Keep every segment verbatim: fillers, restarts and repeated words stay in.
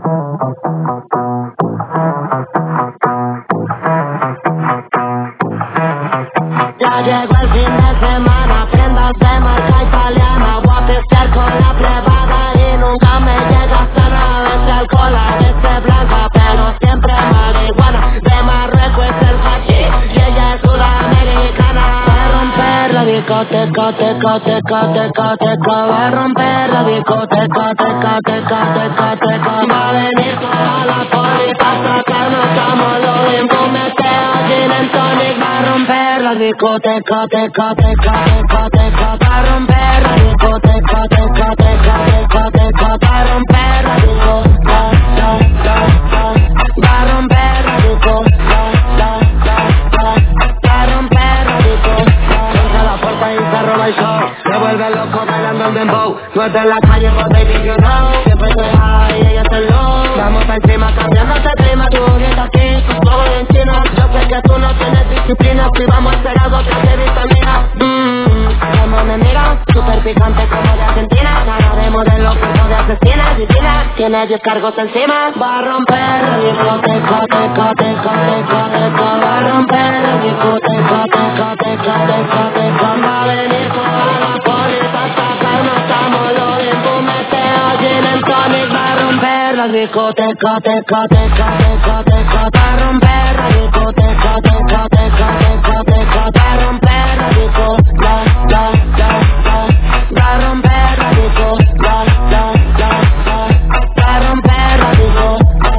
Ya llegó el fin de semana, prendas de marca italiana. Voy a pistear con la plebada y nunca me llega hasta nada. A veces alcohol, a veces blanca, pero siempre marihuana. De Marruecos es el hachís y ella es sudamericana. Va a romper la discoteca, teca, teca, teca, teca. Va a romper la discoteca, teca, teca, teca, teca. Va a venir toda la poli pa' sacarnos como lo impumeteo. Gin and tonic va a romper la discoteca, teca, teca, teca, teca. Va a romper la discoteca, teca, teca, teca, teca. Va a romper la discoteca, ta, ta, ta. Va a romper la discoteca, ta, ta, ta. Va a romper la discoteca. Entra la puerta y se roba el show. Se vuelve loco bailando el dembow. No es de la calle, but baby you know. Siempre estoy high y ella está low. Vamos pa' encima cambiándote el clima. Tu bonita aquí, con todo en chino. Yo sé que tú no tienes disciplina. Si vamos a hacer algo que te vitamina. Mmm, como me mira, super picante como de Argentina. Cara de modelo, cuerpo de asesina. Divina, tiene diez cargos encima. Va a romper la discoteca, teca, teca, teca, teca. Va a romper la discoteca, teca, teca, teca, teca. Va a venir toda la poli pa' sacarnos como lo impumeteo. Gin and tonic va a romper la discoteca, teca, teca, teca, teca. Va a romper la discoteca, teca, teca, teca, teca. Va a romper la discoteca, la, la, la. Va a romper la discoteca, la, la, la. Va a romper la discoteca.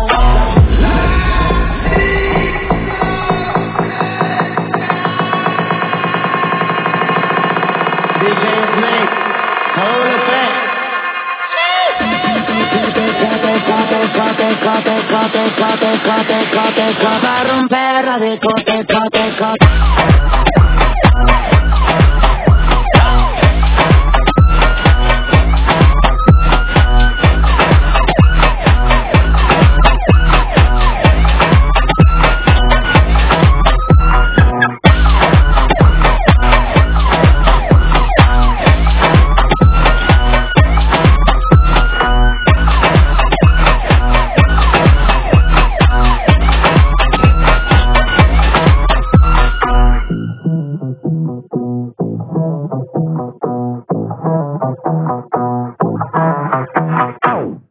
D J Snake, Holy Effect. Va a romper la discoteca, teca.